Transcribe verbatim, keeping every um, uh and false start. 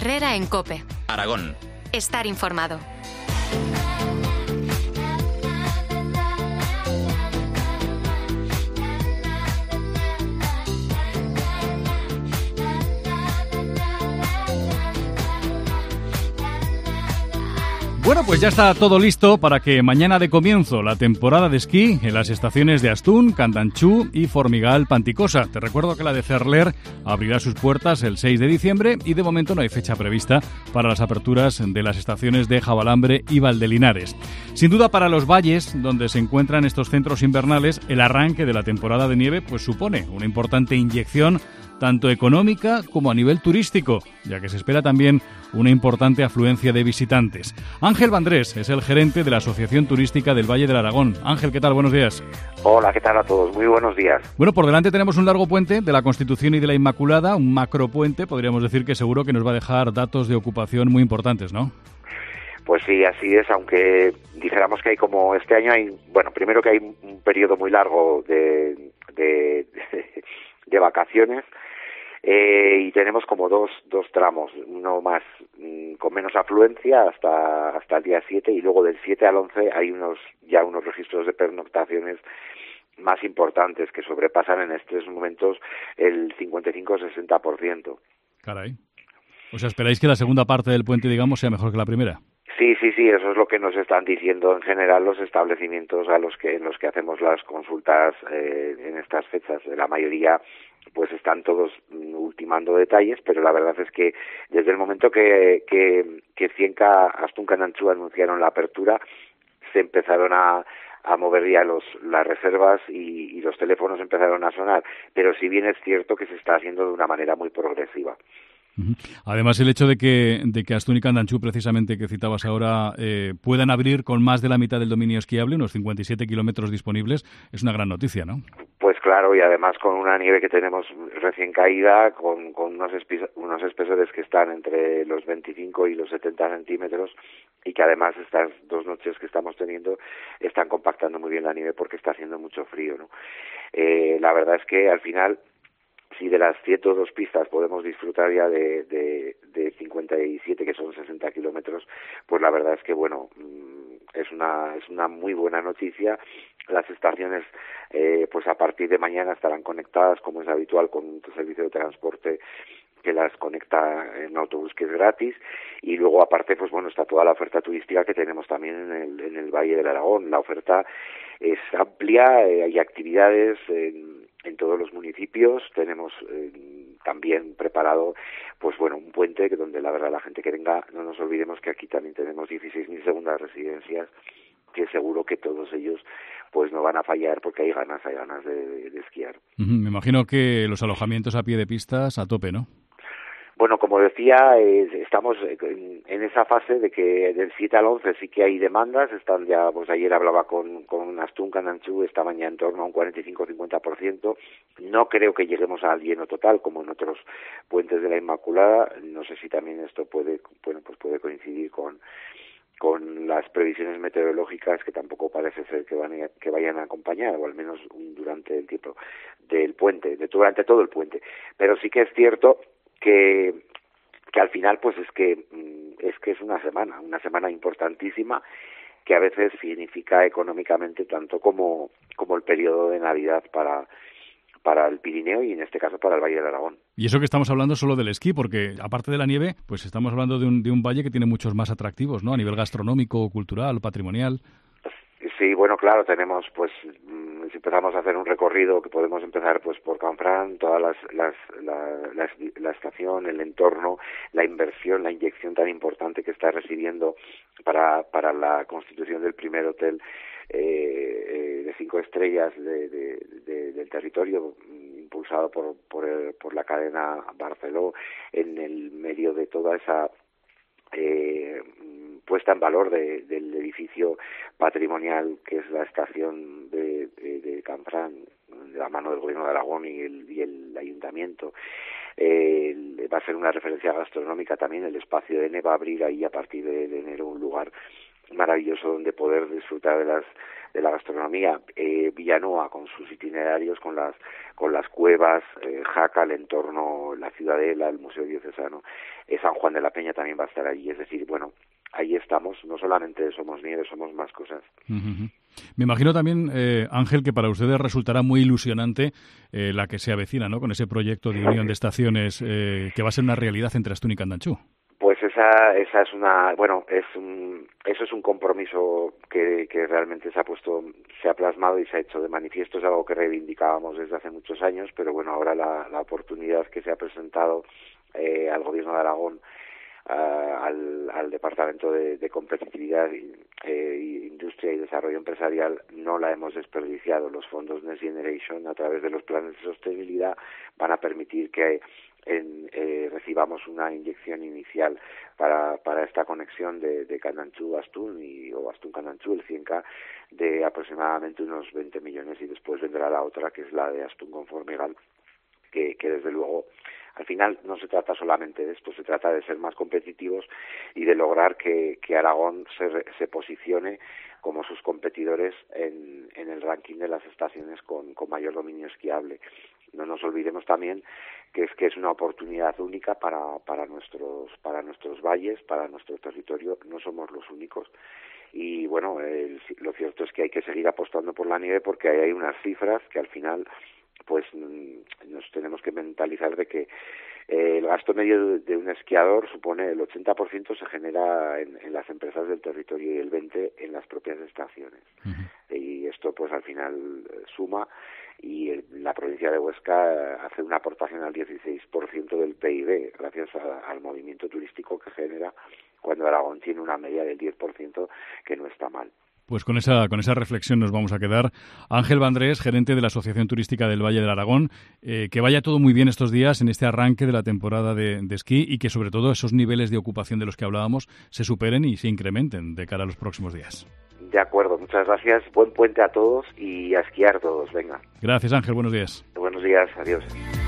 Herrera en COPE. Aragón. Estar informado. Bueno, pues ya está todo listo para que mañana dé comienzo la temporada de esquí en las estaciones de Astún, Candanchú y Formigal-Panticosa. Te recuerdo que la de Cerler abrirá sus puertas el seis de diciembre y de momento no hay fecha prevista para las aperturas de las estaciones de Jabalambre y Valdelinares. Sin duda, para los valles donde se encuentran estos centros invernales, el arranque de la temporada de nieve pues supone una importante inyección tanto económica como a nivel turístico, ya que se espera también una importante afluencia de visitantes. Ángel Vandrés es el gerente de la Asociación Turística del Valle del Aragón. Ángel, ¿qué tal? Buenos días. Hola, ¿qué tal a todos? Muy buenos días. Bueno, por delante tenemos un largo puente de la Constitución y de la Inmaculada, un macropuente, podríamos decir que seguro que nos va a dejar datos de ocupación muy importantes, ¿no? Pues sí, así es, aunque dijéramos que hay como este año hay, bueno, primero que hay un periodo muy largo de, de, de, de vacaciones, Eh, y tenemos como dos dos tramos, uno más mmm, con menos afluencia hasta hasta el día siete, y luego del siete al once hay unos ya unos registros de pernoctaciones más importantes que sobrepasan en estos momentos el cincuenta y cinco a sesenta por ciento. Caray. O sea, ¿esperáis que la segunda parte del puente, digamos, sea mejor que la primera? Sí, sí, sí, eso es lo que nos están diciendo en general los establecimientos a los que en los que hacemos las consultas eh, en estas fechas. La mayoría pues están todos ultimando detalles, pero la verdad es que desde el momento que que, que Cienca, Astún, Candanchú anunciaron la apertura, se empezaron a a mover ya los, las reservas y, y los teléfonos empezaron a sonar, pero si bien es cierto que se está haciendo de una manera muy progresiva. Además, el hecho de que, de que Astún y Candanchú, precisamente, que citabas ahora, eh, puedan abrir con más de la mitad del dominio esquiable, unos cincuenta y siete kilómetros disponibles, es una gran noticia, ¿no? Pues claro, y además con una nieve que tenemos recién caída, con, con unos, espi- unos espesores que están entre los veinticinco y los setenta centímetros, y que además estas dos noches que estamos teniendo están compactando muy bien la nieve porque está haciendo mucho frío, ¿no? Eh, la verdad es que al final, si de las ciento dos pistas podemos disfrutar ya de, de, de cincuenta y siete, que son sesenta kilómetros, pues la verdad es que, bueno, es una es una muy buena noticia. Las estaciones, eh, pues a partir de mañana estarán conectadas, como es habitual, con un servicio de transporte que las conecta en autobús, que es gratis, y luego aparte, pues bueno, está toda la oferta turística que tenemos también en el, en el Valle del Aragón. La oferta es amplia, eh, hay actividades en en todos los municipios. Tenemos eh, también preparado, pues bueno, un puente que donde la verdad la gente que venga, no nos olvidemos que aquí también tenemos dieciséis mil segundas residencias, que seguro que todos ellos pues no van a fallar porque hay ganas, hay ganas de, de, de esquiar. Uh-huh. Me imagino que los alojamientos a pie de pistas a tope, ¿no? Bueno, como decía, eh, estamos en, en esa fase de que del siete al once sí que hay demandas. Están ya, pues ayer hablaba con, con Astún, Candanchú, estaban ya en torno a un cuarenta y cinco a cincuenta por ciento. No creo que lleguemos al lleno total, como en otros puentes de la Inmaculada. No sé si también esto puede, bueno, pues puede coincidir con con las previsiones meteorológicas, que tampoco parece ser que van a, que vayan a acompañar, o al menos durante el tiempo del puente, de, durante todo el puente. Pero sí que es cierto que que al final pues es que es que es una semana, una semana importantísima, que a veces significa económicamente tanto como como el periodo de Navidad para para el Pirineo y en este caso para el Valle del Aragón. Y eso que estamos hablando solo del esquí, porque aparte de la nieve, pues estamos hablando de un de un valle que tiene muchos más atractivos, ¿no? A nivel gastronómico, cultural, patrimonial. Sí, bueno, claro, tenemos, pues, si empezamos a hacer un recorrido, que podemos empezar, pues, por Canfrán, todas las, las, la, la, la estación, el entorno, la inversión, la inyección tan importante que está recibiendo para, para la constitución del primer hotel eh, de cinco estrellas de, de, de, del territorio, impulsado por, por, el, por la cadena Barceló, en el medio de toda esa Eh, puesta en valor de, del edificio patrimonial que es la estación de, de, de Canfrán, de la mano del Gobierno de Aragón y el, y el Ayuntamiento. Eh, va a ser una referencia gastronómica también. El espacio de N va a abrir ahí a partir de, de enero un lugar maravilloso donde poder disfrutar de las de la gastronomía. eh, Villanueva con sus itinerarios, con las con las cuevas, eh, Jaca, el entorno, la Ciudadela, el Museo Diocesano, eh, San Juan de la Peña también va a estar allí. Es decir, bueno, ahí estamos, no solamente somos nieve, somos más cosas. Uh-huh. Me imagino también, eh, Ángel, que para ustedes resultará muy ilusionante eh, la que se avecina, ¿no?, con ese proyecto de unión de estaciones eh, que va a ser una realidad entre Astún y Candanchú. Pues esa esa es una, bueno, es un, eso es un compromiso que, que realmente se ha puesto, se ha plasmado y se ha hecho de manifiesto. Es algo que reivindicábamos desde hace muchos años, pero bueno, ahora la, la oportunidad que se ha presentado eh, al Gobierno de Aragón, Uh, al, al Departamento de, de Competitividad, eh, Industria y Desarrollo Empresarial, no la hemos desperdiciado. Los fondos Next Generation, a través de los planes de sostenibilidad, van a permitir que en, eh, recibamos una inyección inicial para, para esta conexión de, de Candanchú-Astún y, o Astún-Candanchú, el cien K, de aproximadamente unos veinte millones, y después vendrá la otra, que es la de Astún con Formigal, que, que desde luego al final no se trata solamente de esto, se trata de ser más competitivos y de lograr que, que Aragón se, se posicione como sus competidores en, en el ranking de las estaciones con, con mayor dominio esquiable. No nos olvidemos también que es que es una oportunidad única para, para nuestros para nuestros valles, para nuestro territorio. No somos los únicos. Y bueno, el, lo cierto es que hay que seguir apostando por la nieve, porque hay unas cifras que al final pues nos tenemos que mentalizar de que eh, el gasto medio de, de un esquiador supone el ochenta por ciento se genera en, en las empresas del territorio y el veinte por ciento en las propias estaciones. Uh-huh. Y esto pues al final eh, suma, y el, la provincia de Huesca hace una aportación al dieciséis por ciento del P I B gracias a, al movimiento turístico que genera, cuando Aragón tiene una media del diez por ciento, que no está mal. Pues con esa con esa reflexión nos vamos a quedar. Ángel Vandrés, gerente de la Asociación Turística del Valle del Aragón, eh, que vaya todo muy bien estos días en este arranque de la temporada de, de esquí, y que sobre todo esos niveles de ocupación de los que hablábamos se superen y se incrementen de cara a los próximos días. De acuerdo, muchas gracias. Buen puente a todos y a esquiar todos, venga. Gracias, Ángel, buenos días. Buenos días, adiós.